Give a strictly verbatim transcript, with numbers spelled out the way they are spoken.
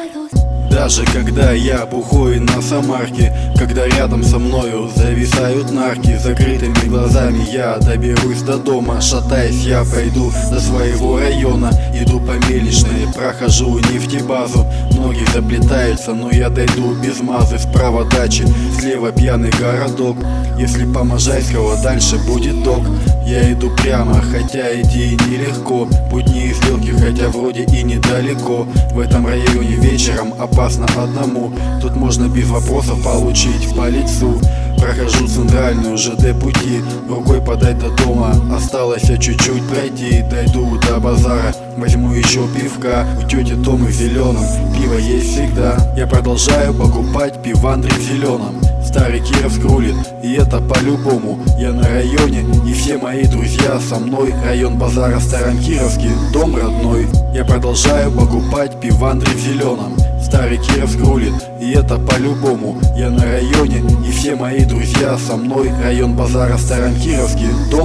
Даже когда я бухой на Самарке, когда рядом со мною зависают нарки, закрытыми глазами я доберусь до дома. Шатаясь, я пойду до своего района, иду по мельничной, прохожу нефтебазу. Ноги заплетаются, но я дойду без мазы. Справа дачи, слева пьяный городок. Если по Можайского дальше будет док. Я иду прямо, хотя идти нелегко. Путь не из легких, хотя вроде и недалеко. В этом районе вечером опасно одному. Тут можно без вопросов получить по лицу. Прохожу центральную ЖД пути, рукой подать до дома. Осталось чуть-чуть пройти, дойду до базара. Возьму еще пивка, у тети Томы в зеленом. Пиво есть всегда. Я продолжаю покупать пивандри в зеленом. Старый Кировск рулит, и это по-любому. Я на районе, и все мои друзья со мной. Район базара в Старом Кировске, дом родной. Я продолжаю покупать пивандри в зеленом. Старый Кировск рулит, и это по-любому. Я на районе, и все мои друзья со мной. Район базара в Старом Кировске, дом